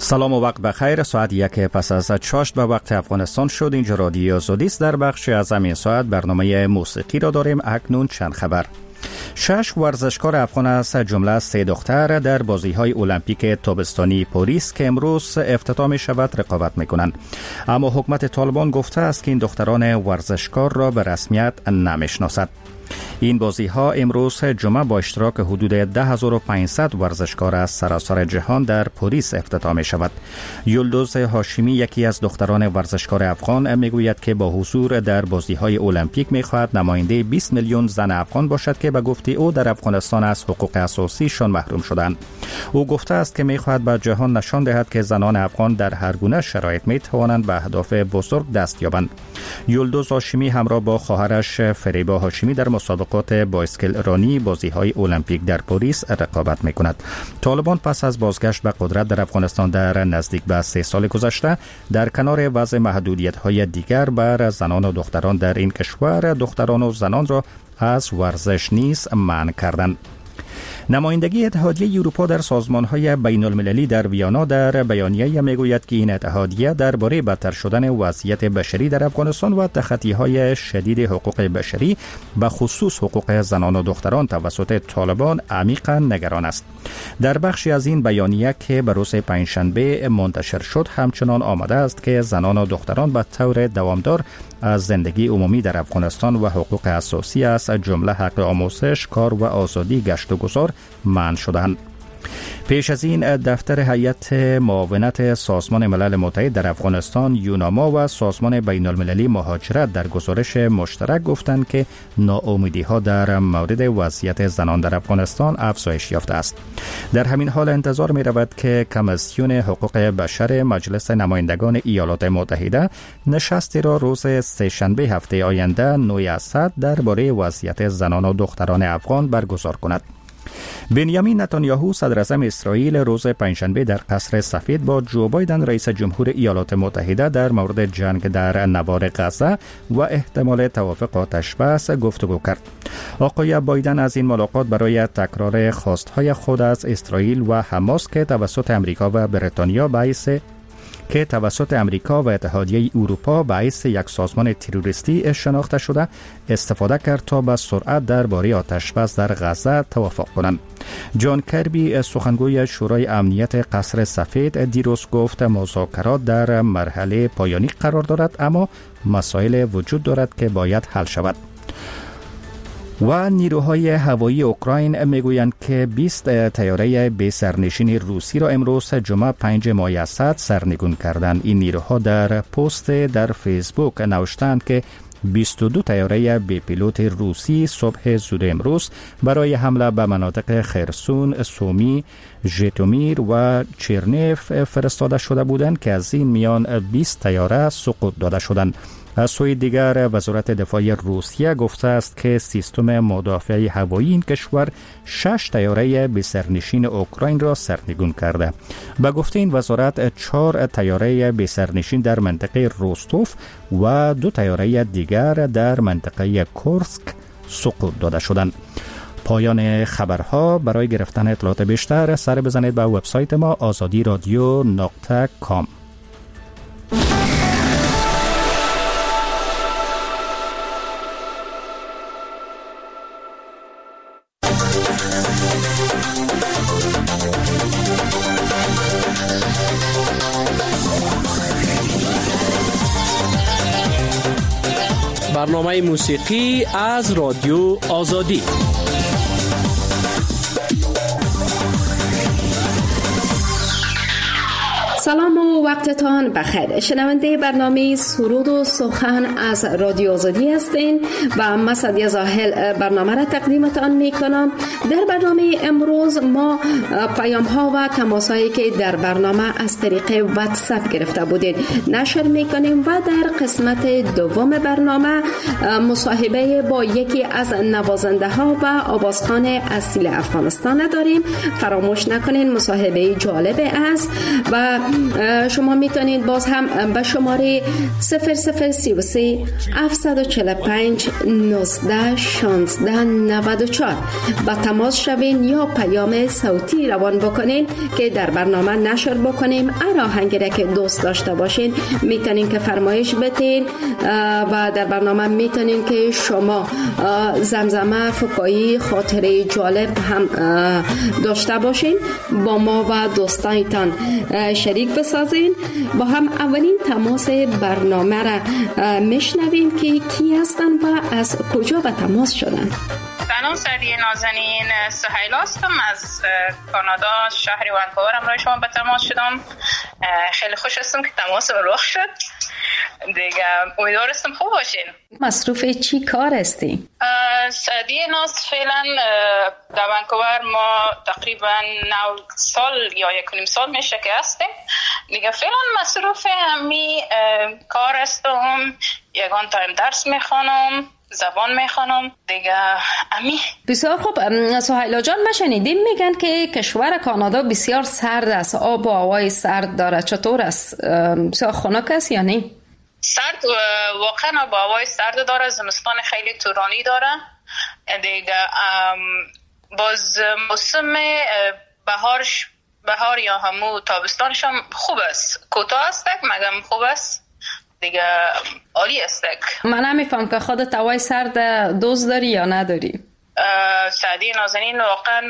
سلام و وقت بخیر. ساعت 1 پس از چاشت به وقت افغانستان شد. اینجا رادیو آزادی است. در بخش از همین ساعت برنامه موسیقی را داریم. اکنون چند خبر. 6 ورزشکار افغان از جمله 3 دختر در بازی‌های المپیک تابستانی پاریس که امروز افتتاح می‌شود رقابت می‌کنند. اما حکومت طالبان گفته است که این دختران ورزشکار را به رسمیت نمی‌شناسد. این بازی‌ها امروز جمعه با اشتراک حدود 10500 ورزشکار از سراسر جهان در پاریس افتتاح می‌شود. یلدوز هاشمی یکی از دختران ورزشکار افغان میگوید که با حضور در بازی‌های المپیک می‌خواهد نماینده 20 میلیون زن افغان باشد که به گفته او در افغانستان از حقوق اساسیشان محروم شدند. او گفته است که می‌خواهد به جهان نشان دهد که زنان افغان در هر گونه شرایط می‌توانند به اهداف بزرگ دست یابند. یلدوز هاشمی همراه با خواهرش فریبا هاشمی در مسابقات بایسکل رانی بازی‌های المپیک در پاریس رقابت می‌کند. طالبان پس از بازگشت به قدرت در افغانستان در نزدیک به 3 سال گذشته در کنار وضع محدودیت‌های دیگر بر زنان و دختران در این کشور، دختران و زنان را از ورزش نیز منع کردند. نمایندگی اتحادیه اروپا در سازمان‌های بین‌المللی در ویانا در بیانیه میگوید که این اتحادیه درباره بدتر شدن وضعیت بشری در افغانستان و تخطی‌های شدید حقوق بشری به خصوص حقوق زنان و دختران توسط طالبان عمیقاً نگران است. در بخشی از این بیانیه که به روز پنجشنبه منتشر شد همچنان آمده است که زنان و دختران به طور دوامدار از زندگی عمومی در افغانستان و حقوق اساسی از جمله حق آموزش، کار و آزادی گشت و گذار منع شدند. پیش از این دفتر هیئت معاونت سازمان ملل متحد در افغانستان یوناما و سازمان بین المللی مهاجرت در گزارش مشترک گفتند که ناامیدی‌ها در مورد وضعیت زنان در افغانستان افزایش یافته است. در همین حال انتظار می رود که کمیسیون حقوق بشر مجلس نمایندگان ایالات متحده نشستی را روز سه‌شنبه هفته آینده نوعی اسد درباره وضعیت زنان و دختران افغان برگزار کند. بنیامین نتانیاهو صدراعظم اسرائیل روز پنجشنبه در قصر سفید با جو بایدن رئیس جمهور ایالات متحده در مورد جنگ در نوار غزه و احتمال توافق آتش‌بس گفتگو کرد. آقای بایدن از این ملاقات برای تکرار خواستهای خود از اسرائیل و حماس که توسط امریکا و و اتحادیه اروپا باعث یک سازمان تروریستی شناخته شده استفاده کرد تا به سرعت درباره آتش‌بس در غزه توافق کنند. جان کربی سخنگوی شورای امنیت قصر سفید دیروز گفت مذاکرات در مرحله پایانی قرار دارد اما مسائل وجود دارد که باید حل شود. و نیروهای هوایی اوکراین میگویند که 20 طیاره بی سرنشین روسی را امروز جمعه 5 ماه اسد سرنگون کردند. این نیروها در پست در فیسبوک نوشتند که 22 طیاره بی پیلوت روسی صبح زود امروز برای حمله به مناطق خرسون، سومی، ژیتومیر و چرنیف فرستاده شده بودند که از این میان 20 طیاره سقوط داده شدند. از سوی دیگر وزارت دفاع روسیه گفته است که سیستم مدافع هوایی این کشور 6 طیاره بی سرنشین اوکراین را سرنگون کرده. به گفته این وزارت 4 طیاره بی سرنشین در منطقه روستوف و 2 طیاره دیگر در منطقه کورسک سقوط داده شدند. پایان خبرها. برای گرفتن اطلاعات بیشتر سر بزنید به وبسایت ما azadiradio.com. برنامه موسیقی از رادیو آزادی. سلام و وقتتان بخیر. شنونده برنامه سرود و سخن از رادیو آزادی هستین و من سعدیه زاهل برنامه را تقدیمتان میکنم. در برنامه امروز ما پیام ها و تماس هایی که در برنامه از طریق واتساپ گرفته بودید نشر میکنیم و در قسمت دوم برنامه مصاحبه با یکی از نوازنده ها و آوازخوان اصیل افغانستان داریم. فراموش نکنین مصاحبه جالب است و شما میتونید باز هم به شماره 0033 745 19 16 94 با تماس شوین یا پیام صوتی روان بکنین که در برنامه نشر بکنیم. هر آهنگی که دوست داشته باشین میتونین که فرمایش بتین و در برنامه میتونین که شما زمزمه فکایی خاطره جالب هم داشته باشین با ما و دوستانتان شریک بسازین. با هم اولین تماس برنامه را میشنویم که کی هستن و از کجا به تماس شدن. سلام سعدیه نازنین، سهیل هستم از کانادا، شهر ونکوور. امروز شما به تماس شدم. خیلی خوش هستم که تماس رخ شد دیگه. امیدوار هستم خوب باشین. مصروف چی کار هستی؟ سعدیه ناز فعلا در ونکوور ما تقریبا 9 سال یا 1.5 سال میشه که هستیم دیگه. فعلا مصروف همی کار هستم، یگان تایم درس میخوانم، زبان میخوانم دیگه. امی بسیار خوب. سهیلا جان، ما شنیدیم میگن که کشور کانادا بسیار سرد است، آب و هوای سرد داره. چطور است؟ بسیار خنک است یا نه؟ سرد، واقعا آب و هوای سرد داره، زمستان خیلی طولانی داره دیگه. باز موسم بهار یا همو تابستانش هم خوب است، کوتاه است مگم خوب است دیگه، عالی است. من نمیفهم که خودت هوای سرد دوست داری یا نداری؟ سعدی نازنین، واقعا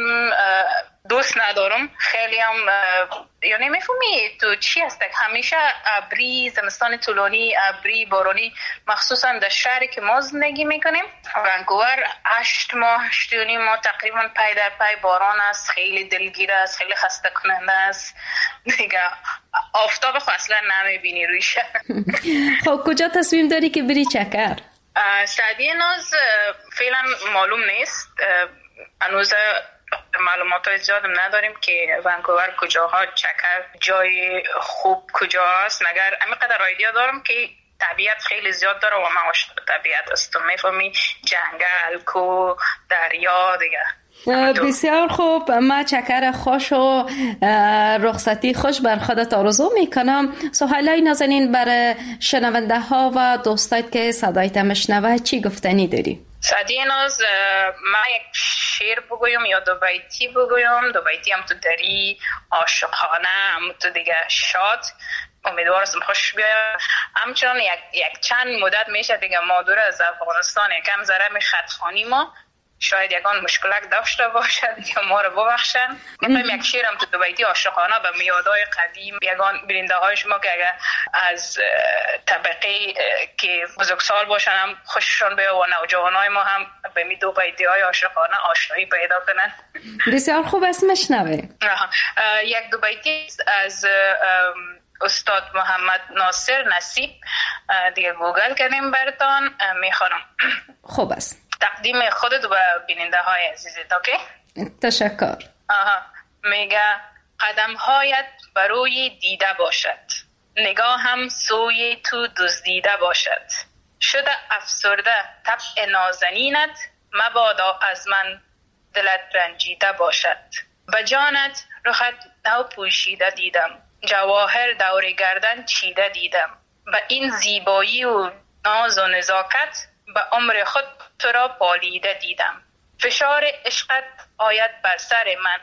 دوست ندارم. خیلی هم یعنی میفهمی تو چی هست، همیشه ابری، زمستان طولانی، ابری، بارانی، مخصوصا در شهری که ما زندگی میکنیم ونکوور 8 ماه 8.5 ماه تقریبا پای در پای باران است. خیلی دلگیر است، خیلی خسته کننده است دیگه. آفتاب خو اصلا نمیبینی روی شهر. خب کجا تصمیم داری که بری چکر؟ سعدی ناز فعلا معلوم نیست، هنوز معلومات زیاد نداریم که ونکوور کجاها چکر جای خوب کجا است، مگر همینقدر ایده دارم که طبیعت خیلی زیاد داره و من عاشق طبیعت هستم. میفهمی؟ جنگل، کوه، دریا دیگه. بسیار خوب. ما چکر خوش و رخصتی خوش بر خودت آرزو میکنم. سهیلای نازنین، برای شنونده ها و دوستات که صدایت مشنوه چی گفتنی داری؟ سعدی ناز، من یک شعر بگویم یا 2 بیتی بگویم. 2 بیتی هم تو دری، عاشقانه، هم تو دیگه شاد. امیدوارم خوش بیاید. همچنان یک چند مدت میشه دیگه ما دور از افغانستان یکم ذره می خطخانی ما، شاید یکان مشکلات داشته باشد که ما رو ببخشن. میخوایم یک شعرم تو 2 بیتی عاشقانه به میادای قدیم یگان بیننده های شما که اگر از طبقه که بزرگسال باشن هم خوششون بیاد و نوجوانای ما هم به می 2 بیتی های عاشقانه آشنایی پیدا کنن. بسیار خوب است، مشنویم. یک 2 بیتی از استاد محمد ناصر نصیب دیگه گوگل کردیم براتون میخوانم. خوب است. تقدیم خودت و بیننده های عزیزت. اوکی؟ تشکر. میگه قدم هایت بروی دیده باشد، نگاه هم سوی تو دزدیده باشد. شده افسرده طبع نازنینت، مبادا از من دلت رنجیده باشد. به جانت رخت نو پوشیده دیدم، جواهر دور گردن چیده دیدم. به این زیبایی و ناز و نزاکت، به عمر خود تو را پالیده دیدم. فشار عشقت آید بر سر من،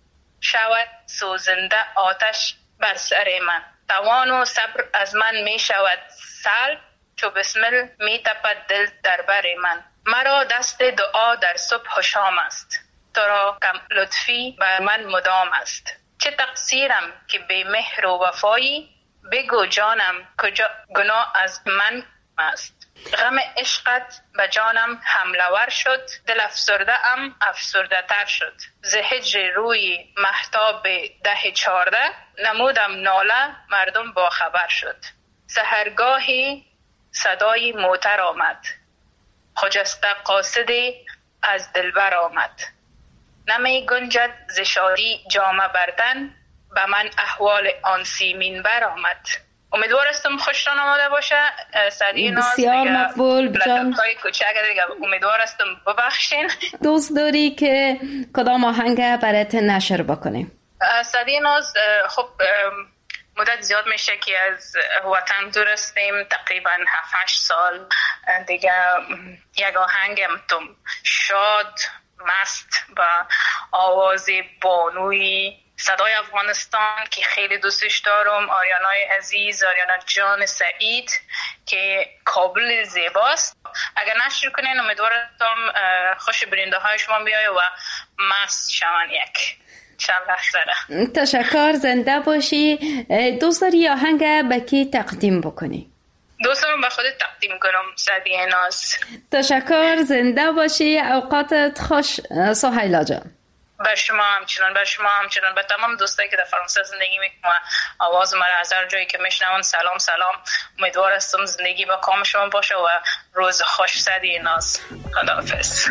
شود سوزنده آتش بر سر من. توان و صبر از من می شود سلب، چو بسمل می تپد دل در بر من. مرا دست دعا در صبح و شام است، تو را کم لطفی بر من مدام است. چه تقصیرم که بی مهر و وفایی، بگو جانم کجا گناه از من است. غم عشقت به جانم حمله‌ور شد، دل افسرده ام افسرده تر شد. ز هجر روی مهتاب 10-14، نمودم ناله مردم با خبر شد. سحرگاهی صدای موتر آمد، خجسته قاصدی از دلبر آمد. نمی گنجد ز شادی جامه بردن، به من احوال آن سیمین بر آمد. امیدوارستم خوشتان آمده باشه. سعدی ناز بسیار مقبول جان. امیدوارستم ببخشین. دوست داری که کدام آهنگ برات نشر بکنیم؟ سعدی ناز، خب مدت زیاد میشه که از وطن دور هستیم، تقریبا 7-8 سال دیگه. یک آهنگم تو شاد مست و آواز بانوی صدای افغانستان که خیلی دوستش دارم، آریانای عزیز، آریانا جان سعید که کابل زیباست. اگر نشر کنین امیدوارم خوش برنده های شما بیایه و مست شوان یک چند لحظه. تشکر، زنده باشی. دوست داری آهنگ به کی تقدیم بکنی؟ دوست دارم به خودت تقدیم کنم سعدیه ناز. تشکر، زنده باشی. اوقاتت خوش سهیلا جان. به شما همچنان به تمام دوستایی که در فرانسه زندگی میکنن و آواز مرا از هر جایی که میشنون سلام. امیدوار هستم زندگی با کام شما باشه و روز خوش. سعدیه ناز. خداحافظ.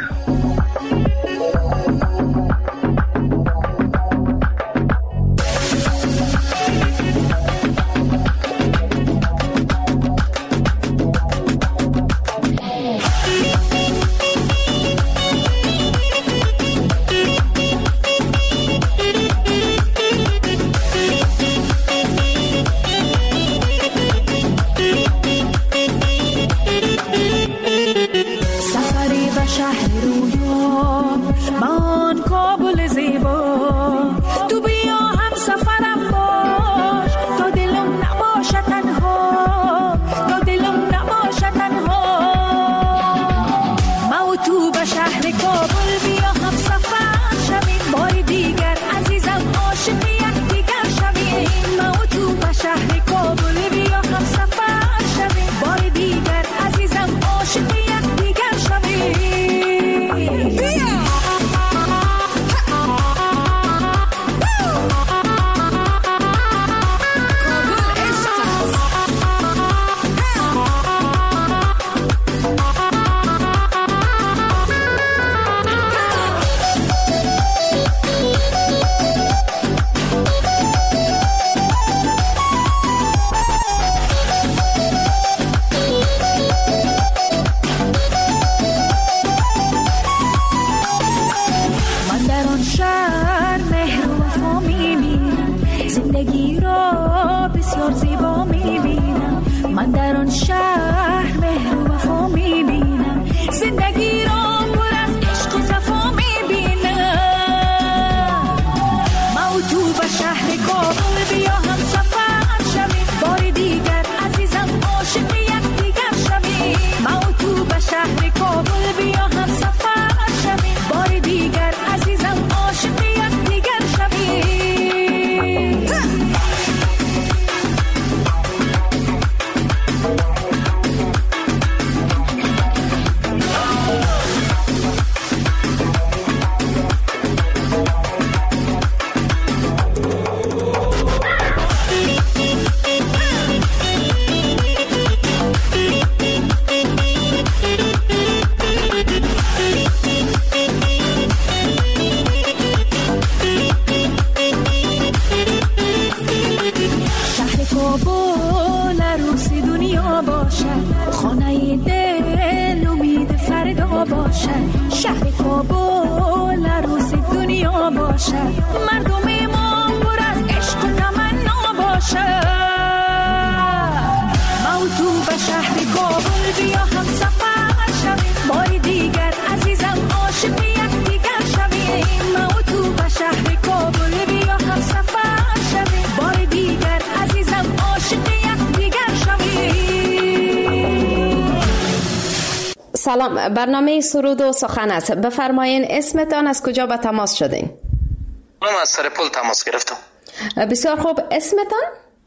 سلام، برنامه سرود و سخن است. بفرمایین اسمتان، از کجا به تماس شدین؟ من از سرپل تماس گرفتم. بسیار خوب، اسمتان؟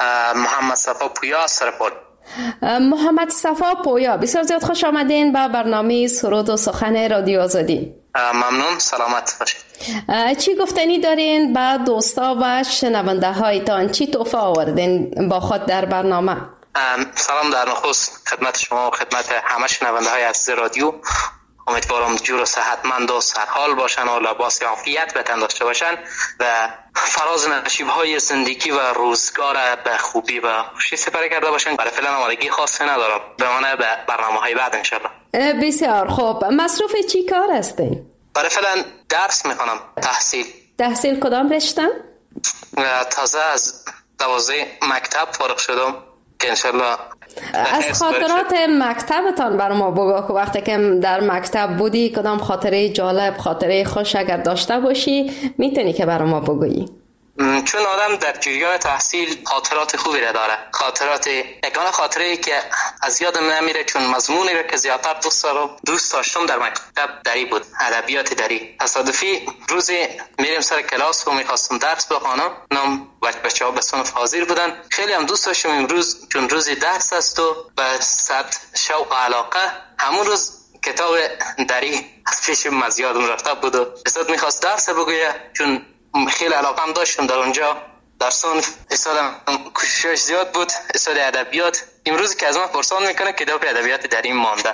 محمد صفا پویا، سرپل. محمد صفا پویا، بسیار زیاد خوش آمدین به برنامه سرود و سخن رادیو آزادی. ممنون، سلامت باشید. چی گفتنی دارین به دوستا و شنونده هایتان؟ چی تحفه آوردین با خود در برنامه؟ سلام در نخست خدمت شما و خدمت همه شنونده های عزیز رادیو. امیدوارم جور و صحتمند و سرحال باشن و لباس عافیت به تن داشته باشن و فراز نشیب های زندگی و روزگار به خوبی و خوشی سپری کرده باشن. برای فعلا آمادگی خاصی ندارم، بمانه به برنامه های بعد انشالله. بسیار خوب. مصروف چی کار هستین؟ برای فعلا درس میخونم. تحصیل کدام رشته؟ تازه از 12 مکتب فارغ شدم که انشالله از خاطرات مکتبتان بر ما بگو که وقتی که در مکتب بودی کدام خاطره جالب، خاطره خوش اگر داشته باشی میتونی که بر ما بگویی؟ چون آدم در جریان تحصیل خاطرات خوبی را داره. یگانه خاطره که از یادم نمیره چون مضمونی را که زیادتر دوست داشتم در مکتب دری بود، ادبیات دری. تصادفی روزی میریم سر کلاس و میخواستم درس بخوانم، بچه‌ها به صنف حاضر بودن. خیلی هم دوست داشتم امروز چون روزی درس است و به صد شوق و علاقه همون روز کتاب دری از پیشم از یادم رفته بود و استاد میخواست درس بگویه. چون خیلی علاقم داشتم در اونجا در صنف، استادم کوشش زیاد بود، استاد ادبیات. امروز که از من پرسان میکنه کتاب ادبیات در این مانده.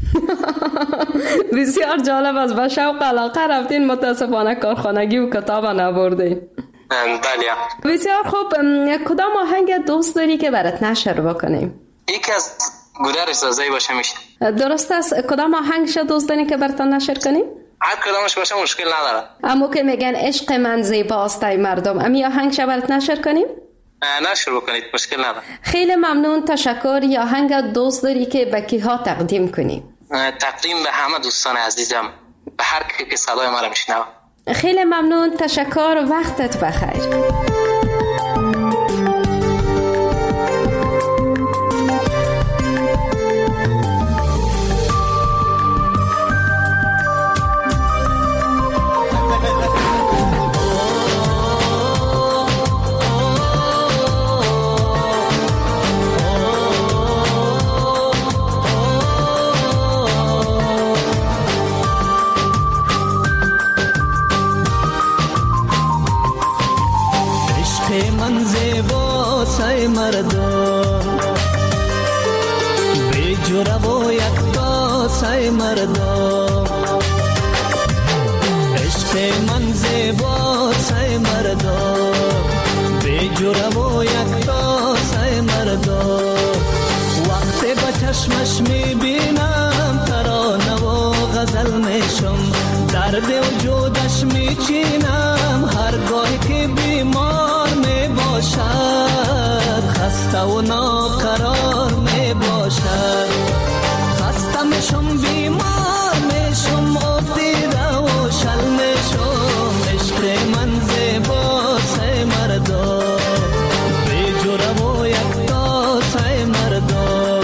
بسیار جالب است. با شوق علاقه رفتین، متاسفانه کارخانگی و کتاب نبردین. بله. بسیار خوب. کدام آهنگ دوست داری که برات نشر بکنیم؟ یکی از گودرز سازی باشه میشه. درست است. کدام آهنگش دوست داری که برات نشر کنیم؟ هر کدامش باشه مشکل نداره. اما که میگن عشق من زیباست ای مردم، امی آهنگش برات نشر کنیم؟ نشر بکنید، مشکل نداره. خیلی ممنون. تشکر. یا آهنگ دوست داری که به کیها تقدیم کنی؟ تقدیم به همه دوستان عزیزم، به هر کی که صدای ما رو میشنوه. خیلی ممنون. تشکر. وقتت بخیر. من زیبا سای مردم بی جرأت و یکتا سای مردم، عشق من زیبا سای مردم بی جرأت و یکتا سای مردم. وقتی با چشمش میبینم ترانه و غزل میشم، درد وجودش میچینم هرگاهی که بیمار می باشد، خسته و ناقرار می باشد. خسته میشم، بیمار میشم، افتیده و شل میشم. عشق من زیبا سای مردم بی جرأت و یکتا سای مردم.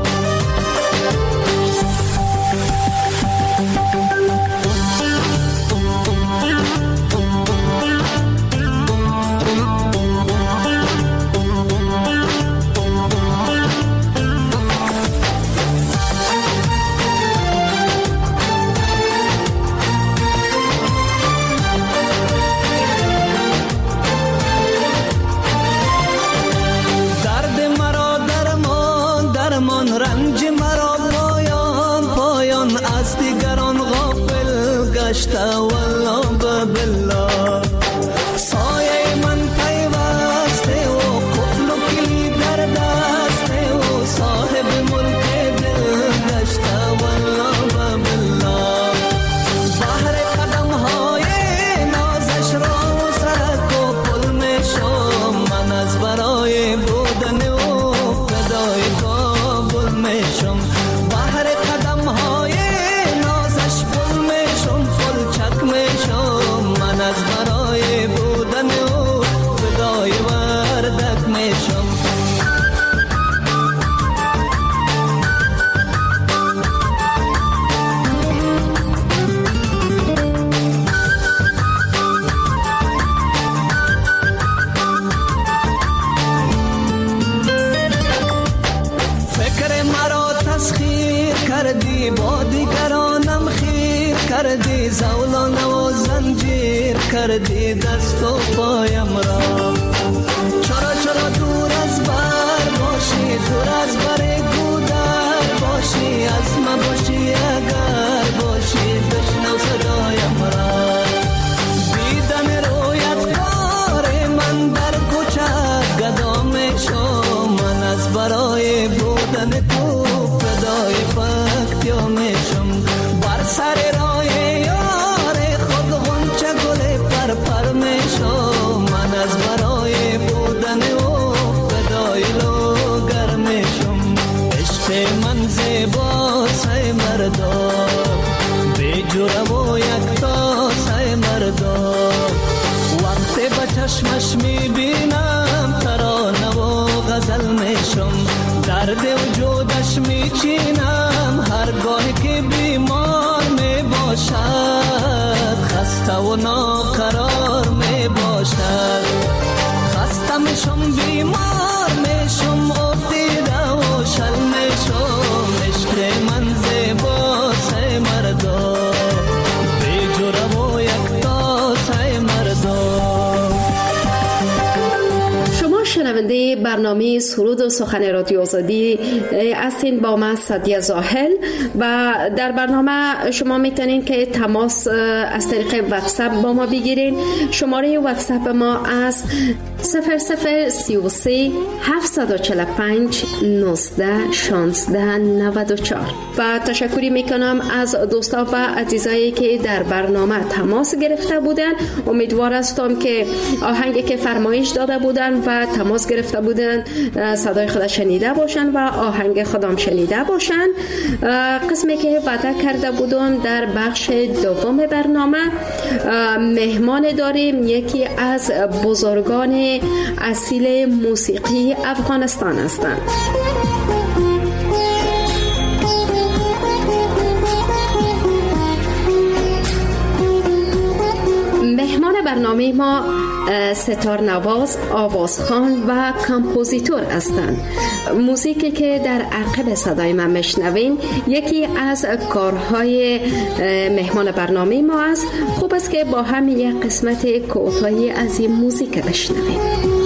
رنج مرا پایان از دیگران غافل گشته والله بالله. سایه من پیوسته و قفل و کلید در دسته و صاحب ملک دل گشته والله بالله. بحر قدم های نازش را سرک و پل میشم، من از برای بودن و فدای میشم. بحر قدم های نازش پل میشم، پل چک میشم، من از برای بودن و فدای وردک میشم. فکر مرا تسخیر کردی، با دیگرانم خیر کردی، زولان و زنجیر کردی دست و پایم را. چرا دور از بر باشی، دور از بر گودر باشی، از من باشی اگر باشی، بشنو صدایم را. دیدن رویت کار من در کوچه گدا میشم، من از برای بودن تو فدای پکتیا میشم. بر سر راه یار خود غنچه گل پر میشم، من از برای بودن که با چشمش میبینم ترانه و غزل میشم، درد وجودش میچینم هرگاه که بیمار میباشد، خسته و ناقرار میباشد. خسته میشم بیمار میشم افتیده و شل میشم، عشق من زیباست مردم بیجوره و یکتاست مردم. شما شنونده برنامه سرود و سخن رادیو آزادی هستین با من سعدیه زاهل و در برنامه شما میتونین که تماس از طریق واتساپ با ما بگیرین. شماره واتساپ ما از 0033 745 19 16 94 و تشکری میکنم از دوستا و عزیزایی که در برنامه تماس گرفته بودن. امیدوار هستم که آهنگی که فرمایش داده بودن و تماس گرفته بودن صدای خود شنیده باشن و آهنگ خودم شنیده باشن. قسمی که وعده کرده بودم در بخش دوم برنامه مهمان داریم، یکی از بزرگان اصیل موسیقی افغانستان هستند. مهمان برنامه ما ستار نواز، آوازخوان و کمپوزیتور هستند. موسیقی که در عقب صدای من میشنوین یکی از کارهای مهمان برنامه ما است. خوب است که با هم یک قسمت کوتاهی از این موسیقی بشنویم.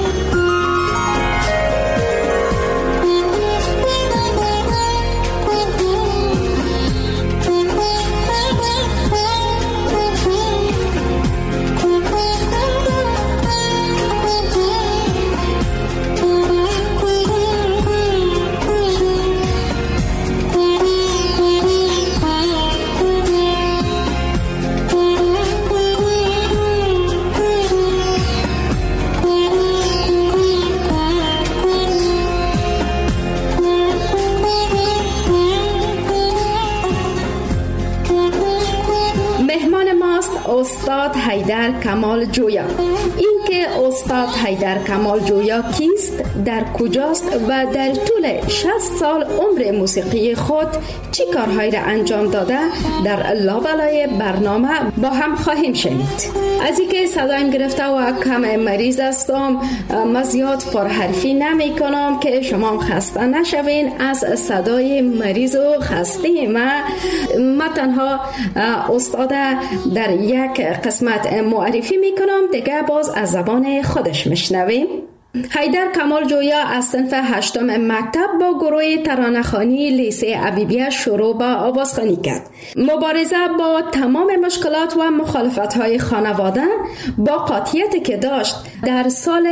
استاد حیدر کمال جویا. این که استاد حیدر کمال جویا کیست، در کجاست و در طول 60 سال عمر موسیقی خود چی کارهایی را انجام داده در لابلای برنامه با هم خواهیم شنید. از اینکه صدایم گرفته و کم مریض هستم، من زیاد پرحرفی نمی کنم که شما خسته نشوین از صدای مریض و خسته من تنها استاد در یک قسمت معرفی میکنم، دیگه باز از زبان خودش میشنویم. حیدر کمال جویا از صنف 8 مکتب با گروه ترانه‌خوانی لیسه عبیبیه شروع به آوازخوانی کرد. مبارزه با تمام مشکلات و مخالفت‌های خانواده با قاطعیتی که داشت در سال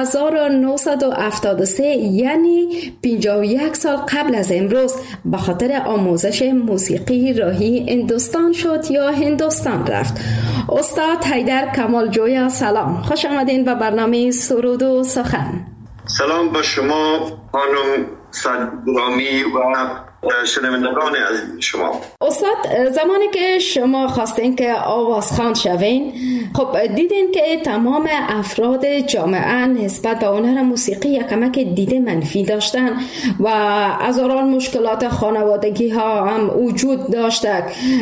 1973 یعنی 51 سال قبل از امروز به خاطر آموزش موسیقی راهی هندوستان شد یا هندوستان رفت. استاد حیدر کمال جویا سلام، خوش آمدین به برنامه سرود و سخن. سلام با شما خانم صدرامی و شنوندگان از شما. استاد، زمانی که شما خواستین که آوازخوان شوین، خب دیدین که تمام افراد جامعه نسبت به هنر موسیقی یکمک دید منفی داشتن و هزاران مشکلات خانوادگی ها هم وجود داشته.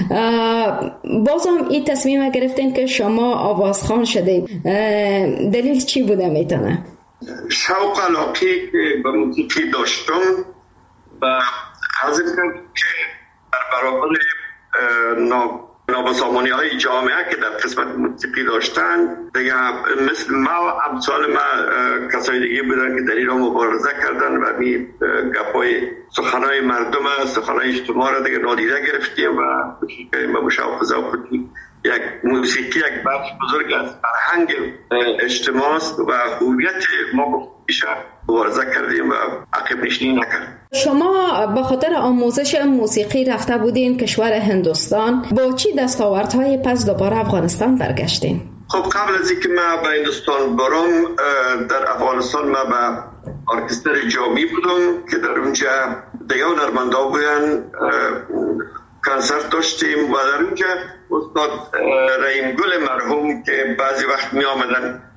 بازم این تصمیم گرفتین که شما آوازخوان شدین، دلیل چی بوده میتونه؟ شوق علاقه که به موسیقی داشتم و حاضر کردم که در برابر نابسامانی های جامعه که در قسمت موسیقی داشتن دیگه مثل ما و امثال ما کسای دیگه بودن که در این را مبارزه کردن و می گپای سخنهای مردم، سخنهای اجتماع را دیگه نادیده گرفتیم و به مشاوق ذوق یک موسیقی یک بخش بزرگ از فرهنگ اجتماع است و هویت ما میشه مبارزه کردیم و عقب نشینی نکردیم. شما به خاطر آموزش موسیقی رفته بودین کشور هندوستان، با چی دستاوردهای پس دوباره افغانستان برگشتین؟ خب قبل از اینکه ما به هندوستان برم در افغانستان ما به ارکستر جامی بودم که در اونجا دیگه هنرمندا بودن، کنسرت داشتیم و در اونجا استاد رحیم گل مرحوم که بعضی وقت می آمدن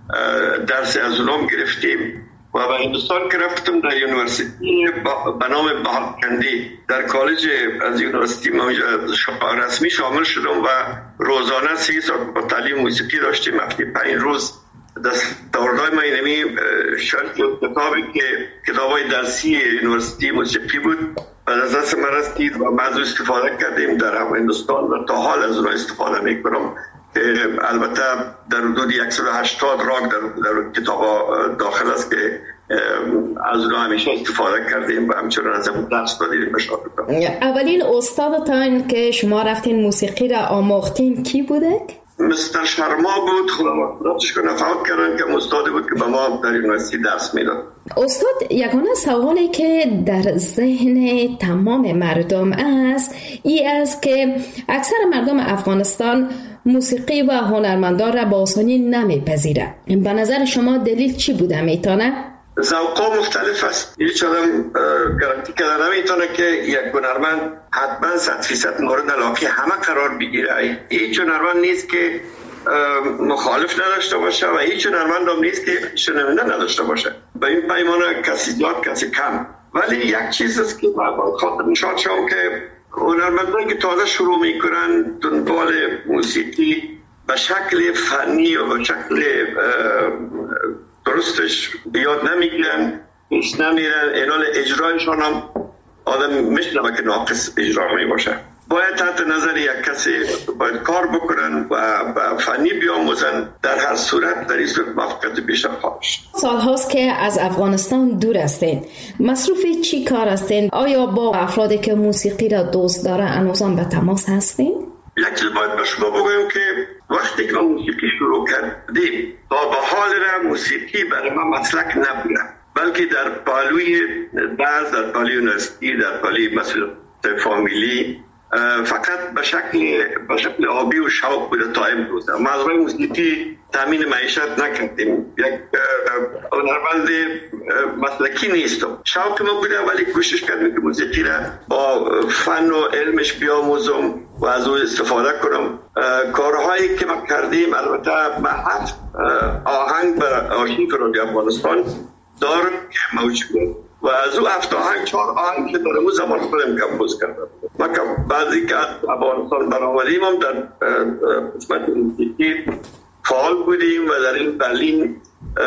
درس از اونام گرفتیم و به هندوستان که رفتم در یونیورسیتی به نام بهارکندی در کالج از یونیورسیتی ما رسمی شامل شدم و روزانه 3 ساعت با تعلیم موسیقی داشتیم. هفته 5 روز دستاوردهای ما اینمی شرط کتابی که کتابای درسی یونیورسیتی موسیقی بود و از دست من رسید و بعضی استفاده کردیم در هندوستان و تا حال از اونها استفاده میکنم. البته در حدود 180 راگ در کتاب داخل است که از اونها همیشه استفاده کردیم و همچنان از اون درس دادیم به شاگردان. اولین استادتان که شما رفتین موسیقی را آموختین کی بوده؟ مستر شرما بود. خداوندش کنه فوت کردن که استادی بود که به ما در یونیورسیتی درس میداد. استاد، یگانه سوالی که در ذهن تمام مردم است ای است که اکثر مردم افغانستان موسیقی و هنرمندان را با آسانی نمیپذیره. به نظر شما دلیل چی بوده میتونه؟ ذوقا مختلف است. هیچ آدم گارانتی کردن نمیتونه که یک هنرمند حتما 100% مورد علاقه همه قرار بگیره. هیچ هنرمند نیست که مخالف نداشته باشه و هیچ هنرمند هم نیست که شنونده نداشته باشه. به این پیمانه کسی زیاد کسی کم. ولی یک چیز است که با خاطر نشان شدم که هنرمندانی که تازه شروع میکنن دنبال موسیقی به شکل فنی و به شکل درستش بیاد نمیگیرن، پیش نمیرن، اینال اجرایشان هم آدم میشنوه که ناقص اجرا می باشه. باید تحت نظر یک کسی باید کار بکنن و فنی بیاموزن. در هر صورت در این صورت موفقیت بیشتر خواهد شد. سال هاست که از افغانستان دور هستین، مصروف چی کار هستین؟ آیا با افرادی که موسیقی را دوست داره هنوزم به تماس هستین؟ یک چیز باید به شما بگویم که وقتی که موسیقی شروع کردیم تا به حال را موسیقی برای ما مسلک نبوده، بلکه در پالوی درس، در پالوی یونیورسیتی، در پالوی مسئولیت فامیلی فقط به شکل آبی و شوق بوده تا امروز. ما از روی موسیقی تامین معیشت نکردیم. یک هنرمند مسلکی نیستم. شوق ما بوده ولی کوشش کردیم که موسیقی را با فن و علمش بیاموزم و از اون استفاده کنم. کارهایی که ما کردیم البته ما 7 آهنگ به آرشیو رادیو افغانستان دارم که موجود و از اون 7 آهنگ 4 آهنگ که در اون زمان خودم کمپوز کردم. ما که بعضی که از افغانستان برآمدیم هم در قسمت موسیقی فعال بودیم و در این برلین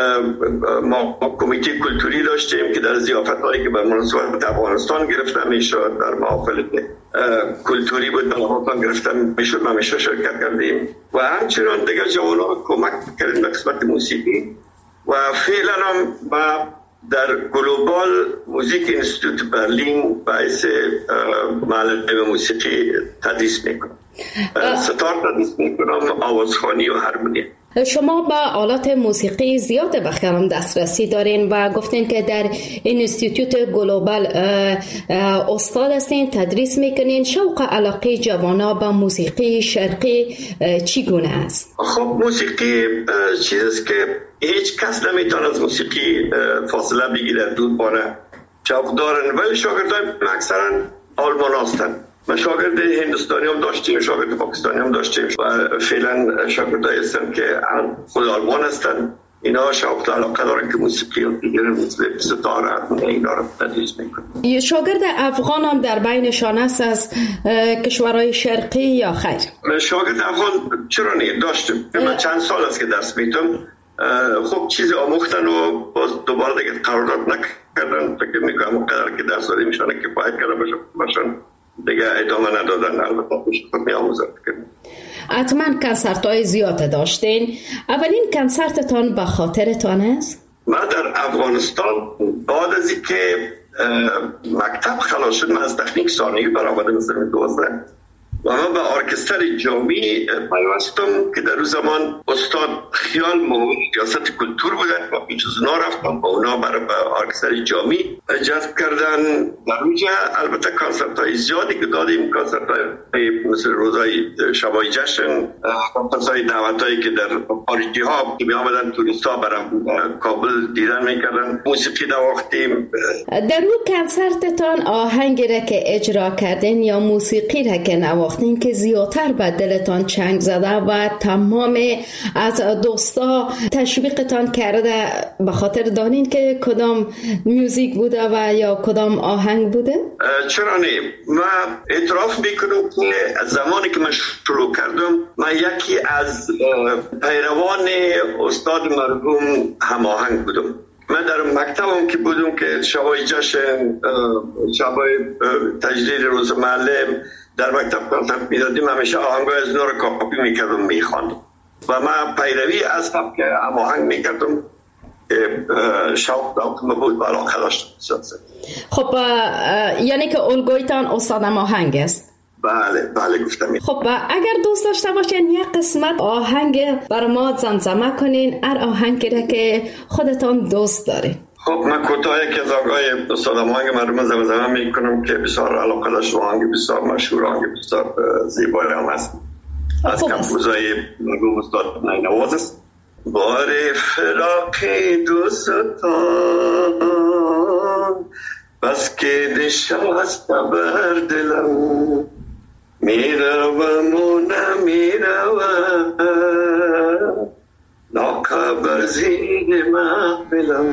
ما کمیته کلتوری داشتیم که در ضیافت‌هایی که به مناسبت افغانستان گرفته میشد، در محافل کلتوری بود به افغانستان گرفته میشد، ما همیشه شرکت کردیم و همچنان دیگر جوانان کمک کردیم به قسمت موسیقی و فعلا هم با در گلوبال موزیک انستیتوت برلین باعث معلم موسیقی تدریس میکنم. ستار تدریس میکنم، آوازخوانی و هارمونی. شما با آلات موسیقی زیاد بخیرم دسترسی دارین و گفتین که در انستیتوت گلوبال استاد هستین، تدریس میکنین. شوق علاقه جوانا با موسیقی شرقی چگونه است؟ خب موسیقی چیزی که هیچ کس نمیتونه از موسیقی فاصله بگیره، دور بانه شوق دارن ولی شاگردای اکثرا آلمان هستن. ما شاگرد هندوستانی هم داشتیم، شاگرد پاکستانی هم داشتیم و فعلا شاگردایی هستن که خود آلمان هستن. اینا شوق علاقه دارن که موسیقی و دیگر مثل ستاره اینا رو تدریس میکنن. شاگرد افغان هم در بینشان است از کشورهای شرقی یا خیر؟ شاگرد افغان چرا نه داشتیم. من چند سال است که درس میدم. خب چیزی آموختن و باز دوباره دیگه قرارداد نکردن. فکر میکنم اونقدر که درس داده میشن کفایت کرده باشن دیگه ادامه ندادن. البته خود میاموزن. حتما کنسرت‌های زیاد داشتین. اولین کنسرتتان به خاطرتان است؟ من در افغانستان بعد از اینکه مکتب خلاص شد من از تکنیک ثانوی برآمدم مثل 12 و من به ارکستر جامی پیوستم که در اون زمان استاد خیال مهور ریاست کلتور بودن و پیش از اونا رفتم با اونا برای به ارکستر جامی جذب کردن. در اونجا البته کنسرت های زیادی که دادیم، کنسرت های مثل روزای شبای جشن، کنسرت های دعوت هایی که در خارجی ها که می آمدن توریست ها برای کابل دیدن میکردن، موسیقی نواختیم. در اون کنسرتتان آهنگی را که اجرا کردین یا موسیقی را که نواختین پرداختین که زیادتر به دلتان چنگ زده و تمام از دوستا تشویقتان کرده، به خاطر دانین که کدام میوزیک بوده و یا کدام آهنگ بوده؟ چرا نه؟ من اعتراف میکنم که زمانی که من شروع کردم من یکی از پیروان استاد مرحوم هماهنگ بودم. من در مکتبم که بودم که شبای جشن، شبای تجلیل روز معلم در مکتب کار میدادیم، همیشه آهنگای از نور کاپی میکردم میخواندم و من پیروی از سبک هماهنگ میکردم که شوق داشتم بود و علاقه داشتم. خب یعنی که الگویتان استاد هماهنگ است؟ بله گفتم. خب اگر دوست داشته باشین یک قسمت آهنگ بر ما زمزمه کنین، هر آهنگی را که خودتان دوست دارین. خب من کوتاه که از آقای استاد هماهنگ مرحوم زمزمه میکنم که بسیار علاقه داشت، آهنگ بسیار مشهور، آهنگ بسیار زیبایی هم است، از کمپوزای مرحوم استاد نینواز است. بار فراق دوستان بس که نشست بر دلم، میروم و نمیروم ناخبر زیر محفلم.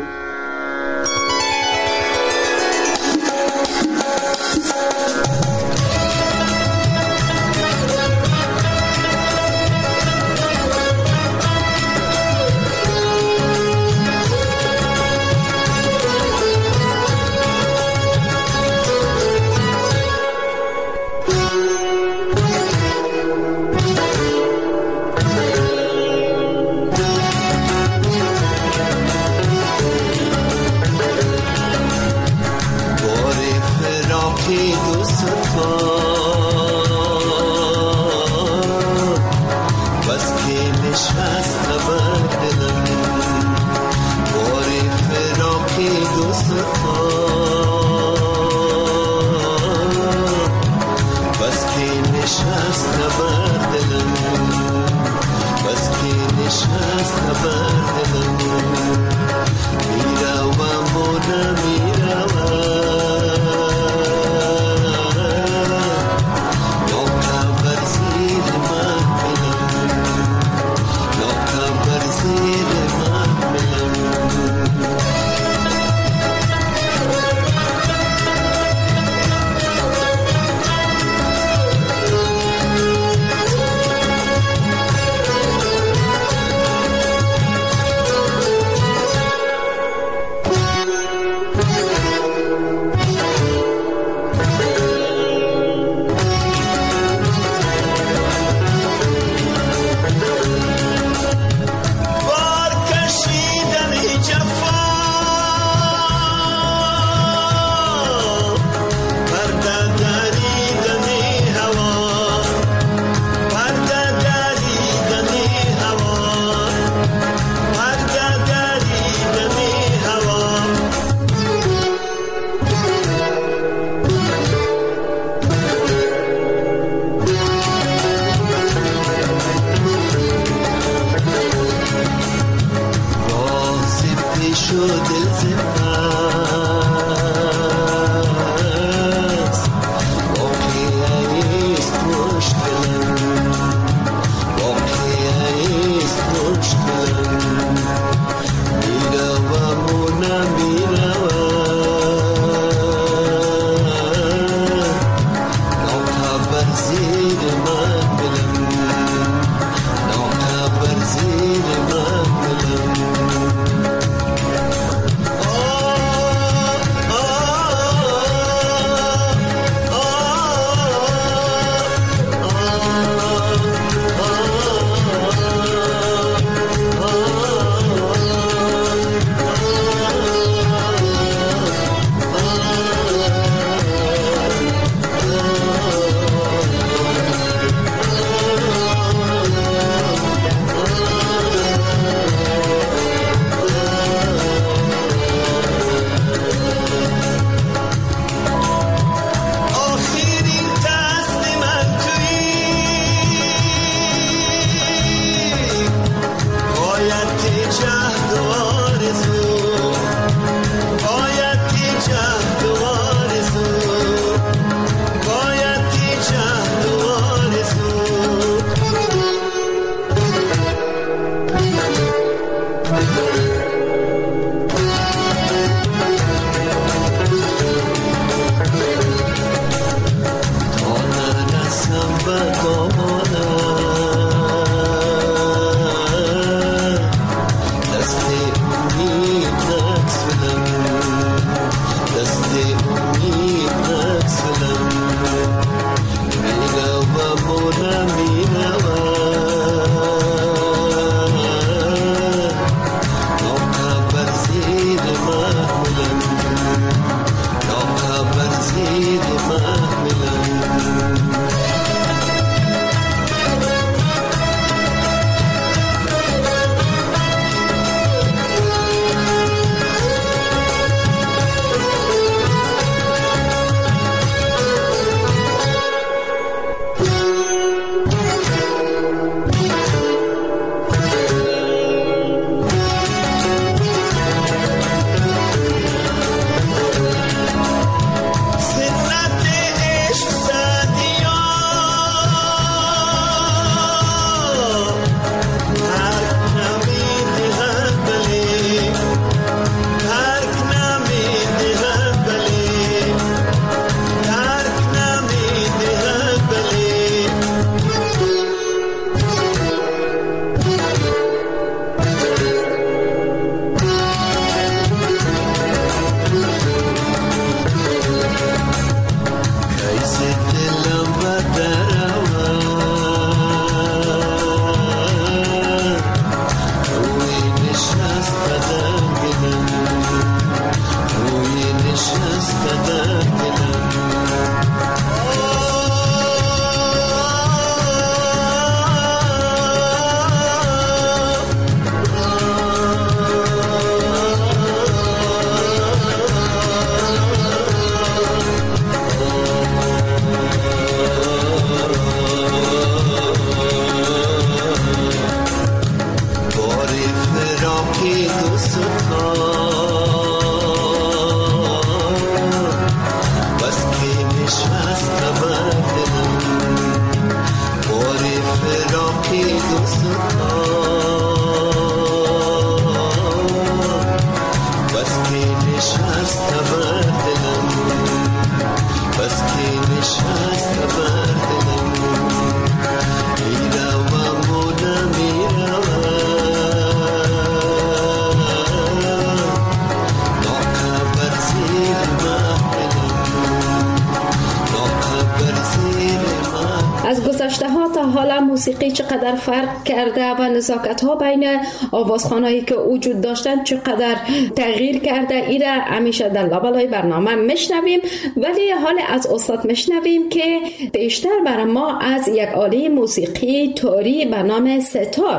موسیقی چقدر فرق کرده و نزاکت‌ها بین آوازخوانایی که وجود داشتن چقدر تغییر کرده، ایره همیشه در لابلای برنامه میشنویم. ولی حال از استاد میشنویم که بیشتر برای ما از یک آله موسیقی تاری به نام ستار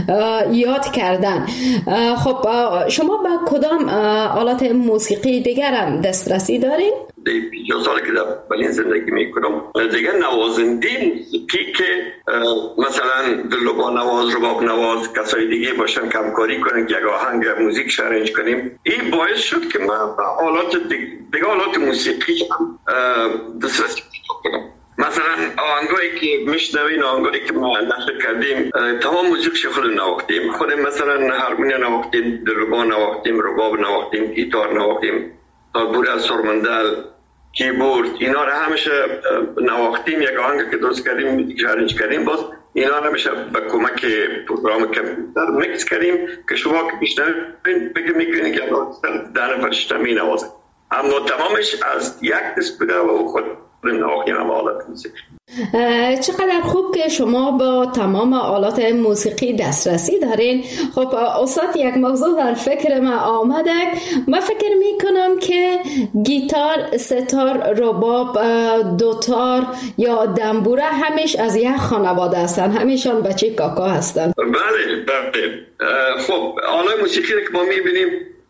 یاد کردن. خب شما به کدام آلات موسیقی دیگر هم دسترسی دارین؟ 50 سال که در برلین زندگی میکنم دیگه نوازنده موسیقی که مثلا دلوبا نواز، رباب نواز، کسای دیگه باشن که همکاری کنن که یک آهنگ موزیک ارنج کنیم، این باعث شد که من به آلات دیگه آلات موسیقی هم دسترسی کنم. مثلا آهنگایی که میشنوین، آهنگایی که ما نشر کردیم، تمام موزیکش خود نواختیم. خود مثلا هارمونیا نواختیم، دلوبا نواختیم، رباب نواختیم، گیتار نواختیم، تالبور از سرمندل، کیبورد، اینا رو همیشه نواختیم. یک آهنگ که درست کردیم ارنج کردیم، باز اینا رو همیشه با کمک پروگرام کامپیوتر میکس کردیم که شما که بیشتر فکر میکنید که در فرشته می نوازه، اما تمامش از یک دست بوده و خود نواختیم هم آلات موسیقی. چقدر خوب که شما با تمام آلات موسیقی دسترسی دارین. خب استاد، یک موضوع در فکر من آمده. من فکر میکنم که گیتار، ستار، رباب، دوتار یا دنبوره همیش از یک خانواده هستن، همیشان بچه کاکا هستن. بله. خب آلات موسیقی که ما میبینیم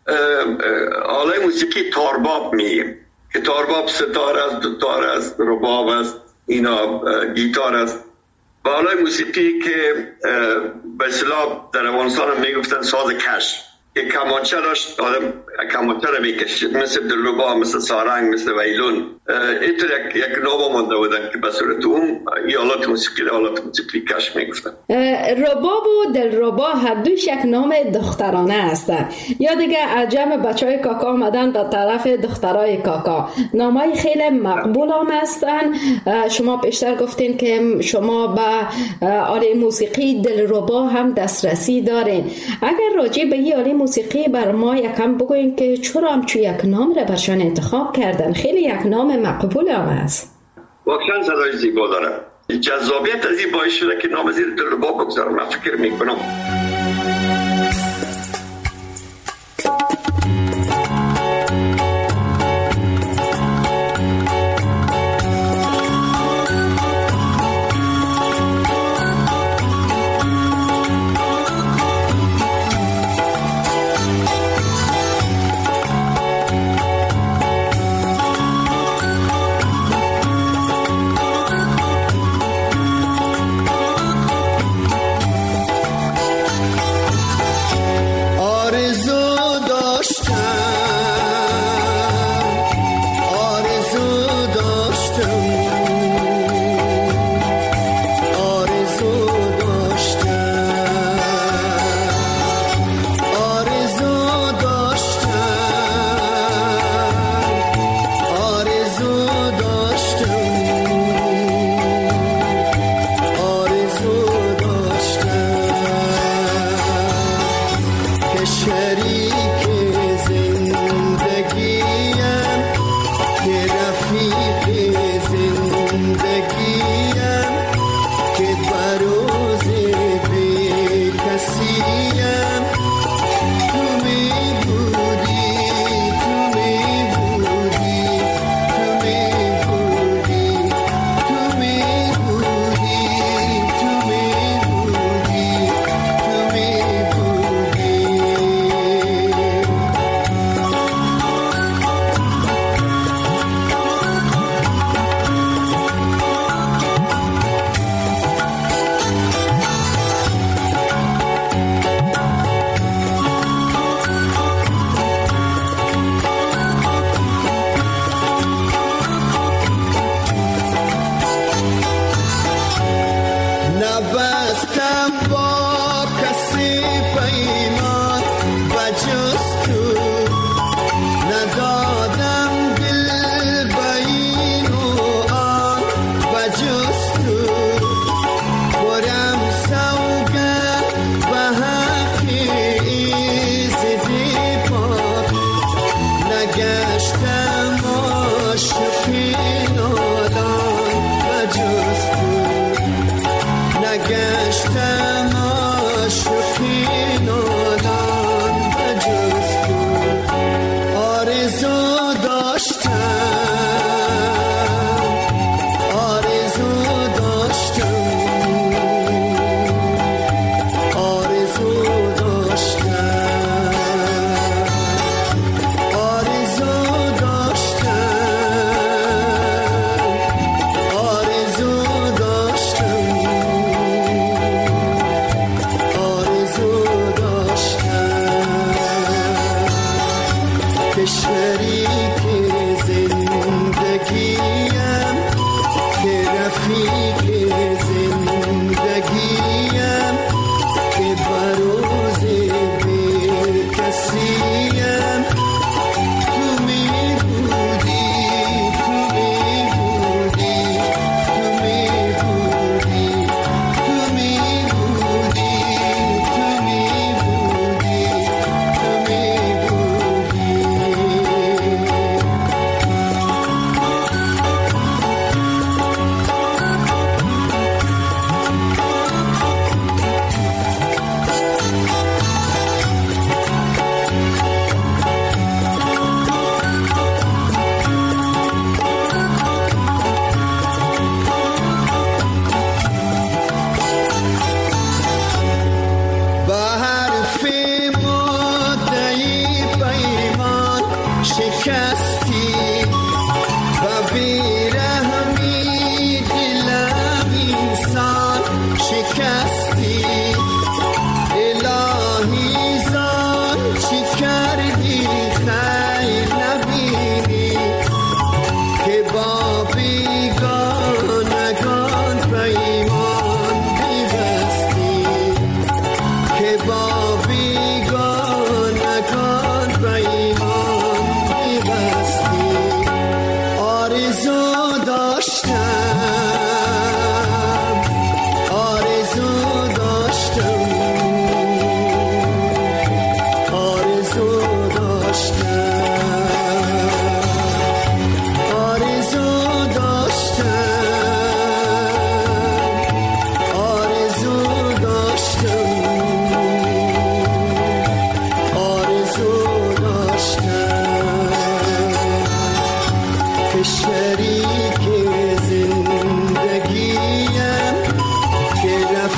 آلات موسیقی تارباب میگیم که تارباب ستار است، دوتار است، رباب است، اینا گیتار است. و آلای موسیقی که به اصطلاح در افغانستان هم میگفتن ساز کش، که کمانچه داشت، آدم کمتر میکشید، مثل دلربا، مثل سارنگ، مثل ویلون. اینطور یک نام مانده بودن که به صورت اون آلات موسیقی کش میگفتن. رباب و دلربا هر دوش یک نام دخترانه هستند. یا دیگه عجم بچهای کاکا آمدن به طرف دخترای کاکا. نامای خیلی مقبول هم هستن. شما پیشتر گفتین که شما به آله موسیقی دلربا هم دسترسی دارین. اگر راجع به این آله موسیقی بر ما یکم بگوین که چرا همچون یک نام را برشان انتخاب کردن؟ خیلی یک نام مقبول هم است. واقعا صدای زیبا داره. جذابیت از این باعث شده که نام زیر دلربا بگذارم. من فکر میکنم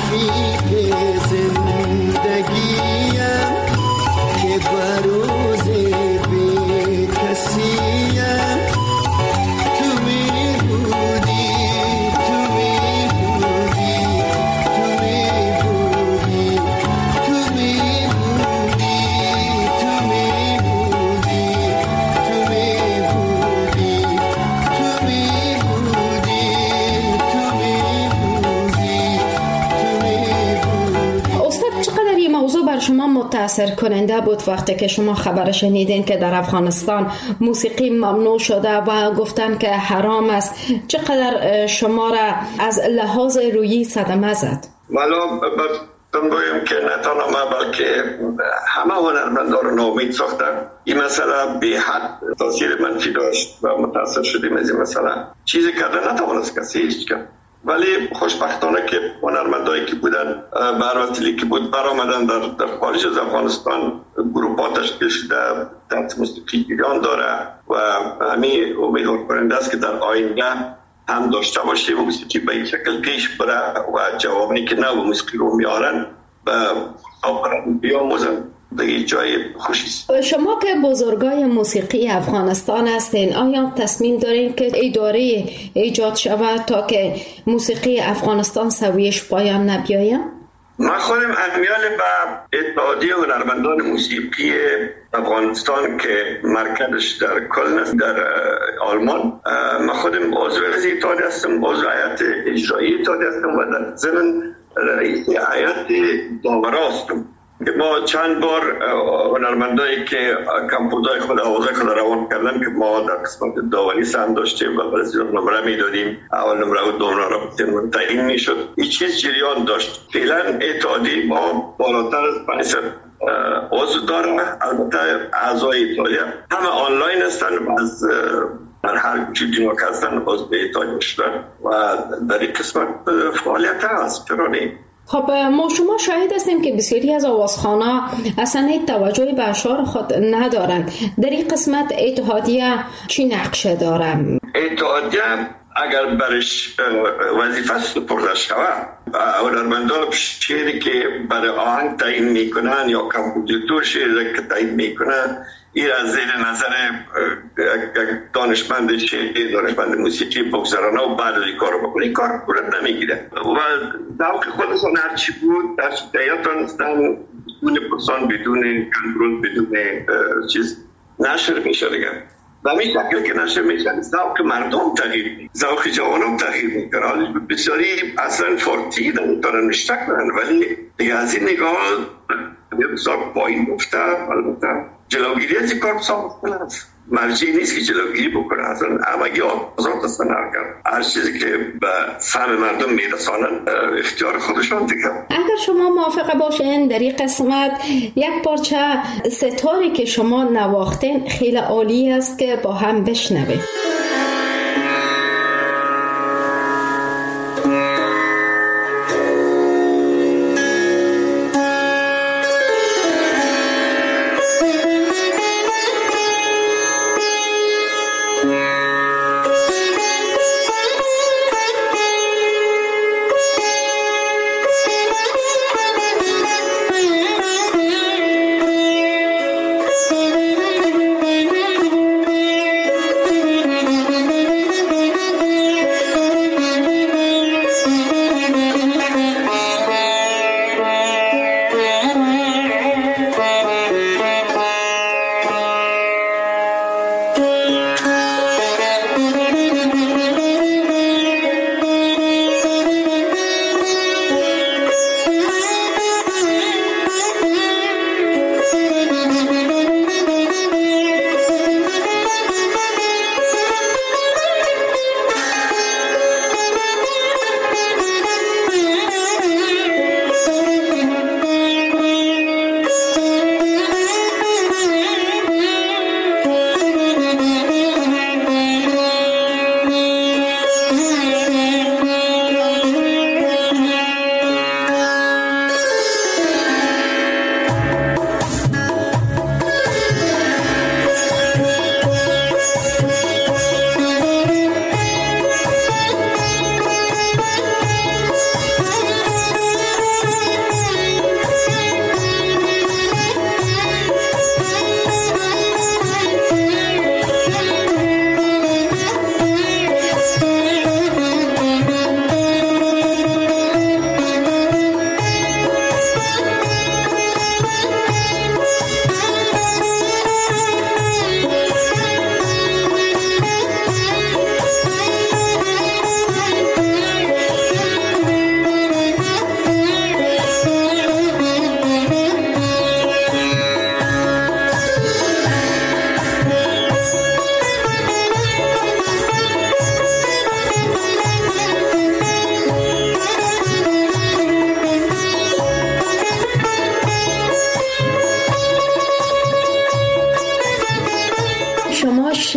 رفیق زندگیم که بروز بی کسیم تو می بودی تو می بودی تو می بودی تو می بودی تو می بودی تو می بودی تو می بودی تو می بودی. استاد چقدر این موضوع بر شما متاثر کننده بود وقتی که شما خبر شنیدین که در افغانستان موسیقی ممنوع شده و گفتن که حرام است؟ چقدر شما را از لحاظ روحی صدمه زد؟ والا بگویم که نه تنها ما بلکه همه هنرمندان رو ناامید ساختن. این مسئله بی حد تاثیر منفی داشت و متاثر شدیم از این مسئله. چیزی کردن نتوانست کسی هیچ کرد، ولی خوشبختانه که هنرمندایی که بودن براتلی که بود برآمدن در خارج از افغانستان گروپ‌ها تشکیل شده، درس موسیقی ایران داره و همین امیدوار کننده است که در آینده هم داشته باشه و موسیقی به این شکل پیش بره و جوانی که نو موسیقی رو میارن و آخران بیاموزن دیگه جای خوشی است. شما که بزرگای موسیقی افغانستان هستین، آیا تصمیم دارین که اداره ایجاد شود تا که موسیقی افغانستان سویش پایان نبیاید؟ ما خودم امیال به اتحادیه هنرمندان موسیقی افغانستان که مرکزش در کلن است در آلمان، ما خودم عضو از اتحادیه هستم، عضو هیئت اجرایی اتحادیه هستم و در ضمن رئیس هیئت داورا هستم. ما چند بار هنرمندایی که کمپوزای خود آوازای خود روان کردن که ما در قسمت داوری سهم داشتیم و برای نمره میدادیم، اول نمره و دوم نمره تعیین میشد. این چیز جریان داشت. فعلا اتحادیه ما بالاتر از 500 عضو داره. البته اعضای اتحادیه همه آنلاین هستن و از در هر دنیا که هستن عضو اتحادیه شدن و در این قسمت فعالیت هست. چرا نه؟ خب ما شما شاهد هستیم که بسیاری از آوازخوان‌ها اصلا هیچ توجهی به اشعار خود ندارند. در این قسمت اتحادیه چی نقشه داره؟ اتحادیه اگر برش وظیفه سپرده شود، هنرمندان شعری که برای آهنگ تعیین میکنن یا کمپوزیتور شعری که تعیین میکنن، این از زیر نظر دانشمند شعری، دانشمند موسیقی بگذارانه و بعد از این کار رو بکنه. این کار پورت نمیگیره و ذوق خودشون هرچی بود در شدیت دانستن بدون پرسان، بدون کنترل، بدون چیز نشر میشه دیگه. و همین شکل که نشر میشه ذوق مردم تغییر میکنه، ذوق جوانان تغییر میکنه. بسیاری اصلا فارسی نمیتونن مشتق کنن، ولی دیگه از این نگاه بسیار پایین گفته. البته جلوگیری از این کار بسیار مشکل است. مرجعی نیست که جلوگیری بکنه. اصلا همگی آزاد هستن هر چیزی که به فهم مردم میرسانن اختیار خودشان دیگه. اگر شما موافقه باشین در این قسمت یک پارچه ستاری که شما نواختین خیلی عالی است که با هم بشنویم.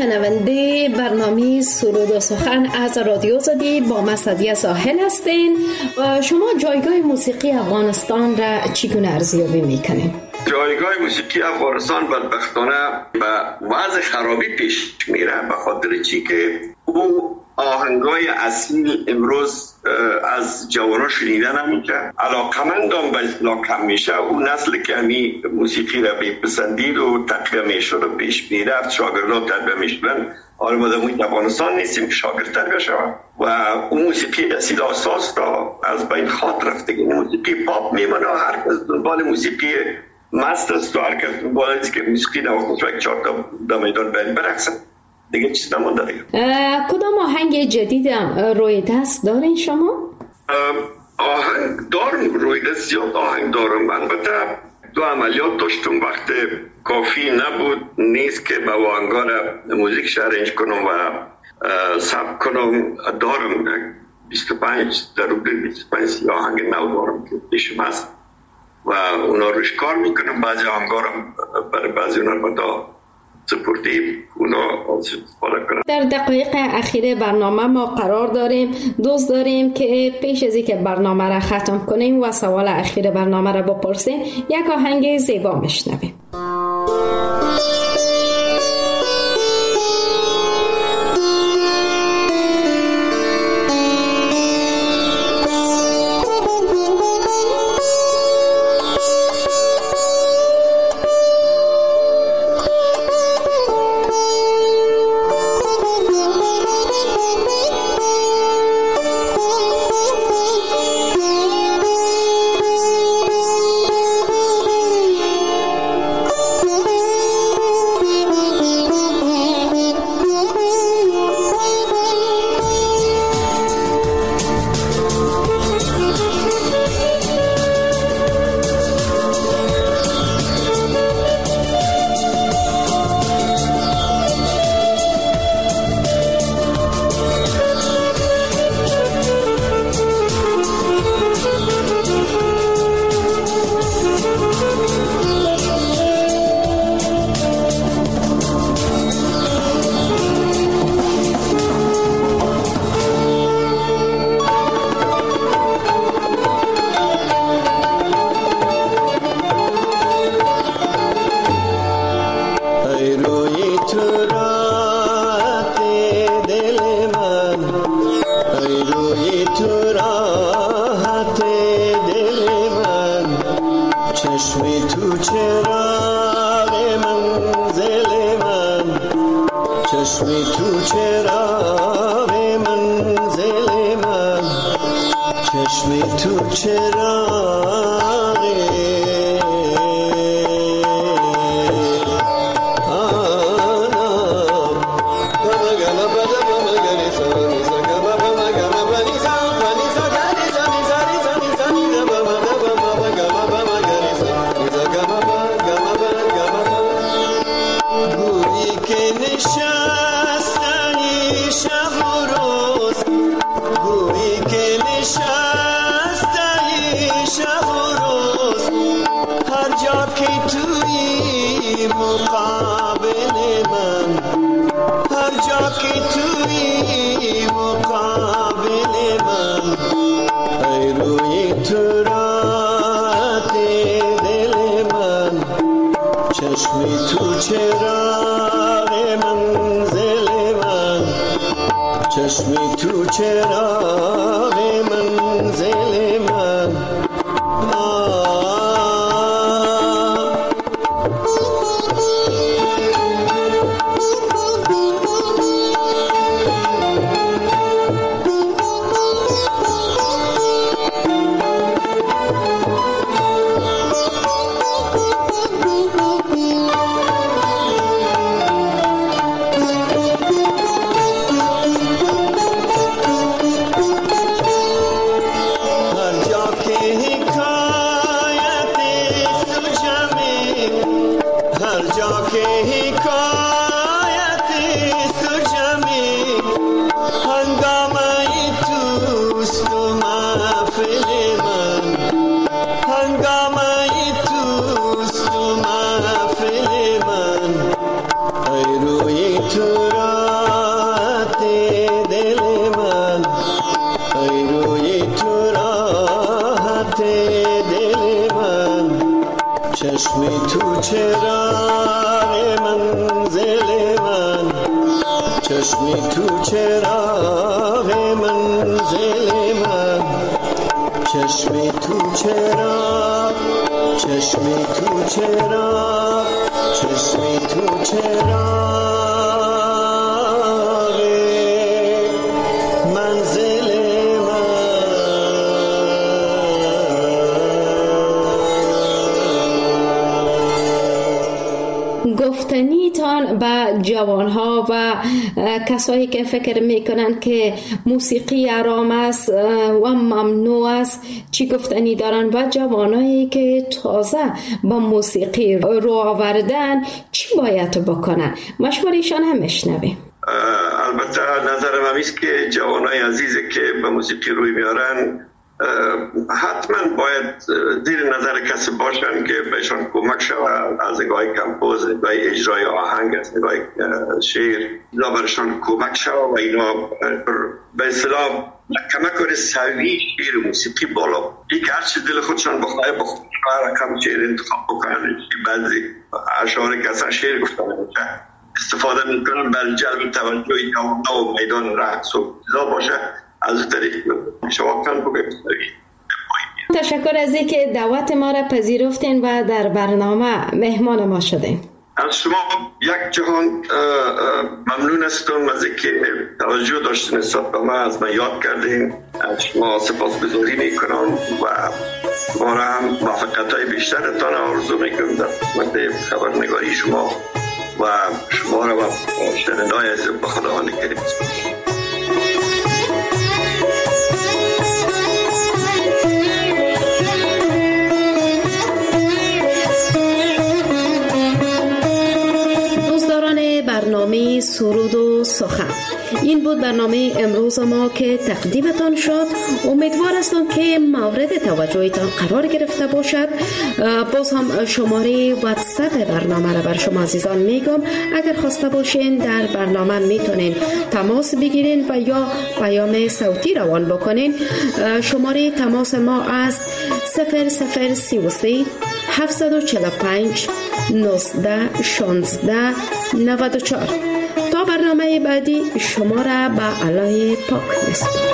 شنونده برنامه سرود و سخن از رادیو آزادی با مسعدیه ساحل هستین. شما جایگاه موسیقی افغانستان را چگونه ارزیابی میکنین؟ جایگاه موسیقی افغانستان بدبختانه به وضع خرابی پیش میره، به خاطر چی که او آهنگای اصیل امروز از جوانان شنیده نمیشه. علاقمندان به اصلاح کم میشه. اون نسل که همی موسیقی را بپسندید و تقویه میشد و پیش میرفت، شاگردان تربیه میشدن. حالا ما در محیط افغانستان نیستیم که شاگرد تربیه شود و اون موسیقی اصیل اساس را از بین خاط رفته. موسیقی پاپ میمونه، هر کس دنبال موسیقی مست است و هر کس دنبال است که موسیقی نواخت و چهار تا در میدان برقصه. دیگه چیز نمونده دیگه. کدام آهنگ جدید روی دست دارین شما؟ آهنگ دارم، روی دست زیاد آهنگ دارم. البته دو عملیات داشتم، وقت کافی نبود نیست که با آهنگان موزیک ارنج کنم و ثبت کنم. دارم 25 در حدود 25 آهنگ نو دارم که پیشم هست و اونا روش کار میکنم. بعضی آهنگارم برای بعضی اونا رو سپورتی اونا استفاده کنم. در دقایق اخیر برنامه ما قرار داریم، دوست داریم که پیش از اینکه برنامه را ختم کنیم و سوال اخیر برنامه را بپرسیم، یک آهنگ زیبا میشنویم. हर जाके ही खा دل من، چشمی تو چراغ منزل من، چشمی تو چراغ منزل من، چشمی تو چراغ، چشمی تو چراغ، چشمی تو چراغ منزل گفتنیتان به جوانها و کسایی که فکر میکنند که موسیقی حرام است و ممنوع است چی گفتنی دارن و جوانایی که تازه با موسیقی رو آوردن چی باید بکنن؟ مشورهشان هم میشنویم. البته نظرم همیست که جوانای عزیزی که به موسیقی روی میارن حتما باید زیر نظر کسی باشن که بهشون کمک شود از نگاه کمپوز، نگاه اجرای آهنگ، از نگاه شعر، اینا برشون کمک شود و اینا به اصطلاح کمک کنه سوی شعر موسیقی بالا. دیگه هرچی دل خودشان بخواه رقم شعر انتخاب بکنن. بعضی اشعار که اصلا شعر گفتن استفاده میکنن بر جلب توجه جوانان و میدان رقص و چیزا باشه، از طریق شواکن بگیم. تشکر از اینکه دعوت ما را پذیرفتین و در برنامه مهمان ما شدین. از شما یک جهان ممنون هستم از اینکه توجه داشتین نسبت به من، از من یاد کردین. از شما سپاسگزاری میکنم و ما را هم موفقیت‌های بیشترتان آرزو میکنم در خدمت خبرنگاری شما و شما را و شنوندگان عزیز به خداوند کریم. برنامه سرود و سخن، این بود برنامه امروز ما که تقدیمتان شد. امیدوار هستم که مورد توجهتان قرار گرفته باشد. باز هم شماره واتساپ برنامه را بر شما عزیزان میگم. اگر خواسته باشین در برنامه میتونین تماس بگیرین و یا پیام صوتی روان بکنین. شماره تماس ما از 0033 745 19 16 94. تا برنامه بعدی شما را به الله پاک میسپارم.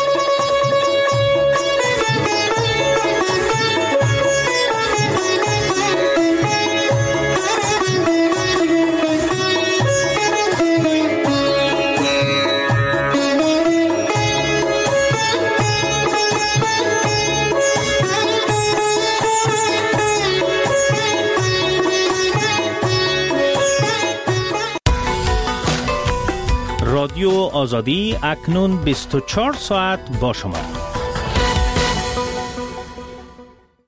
رادیو آزادی اکنون 24 ساعت با شما.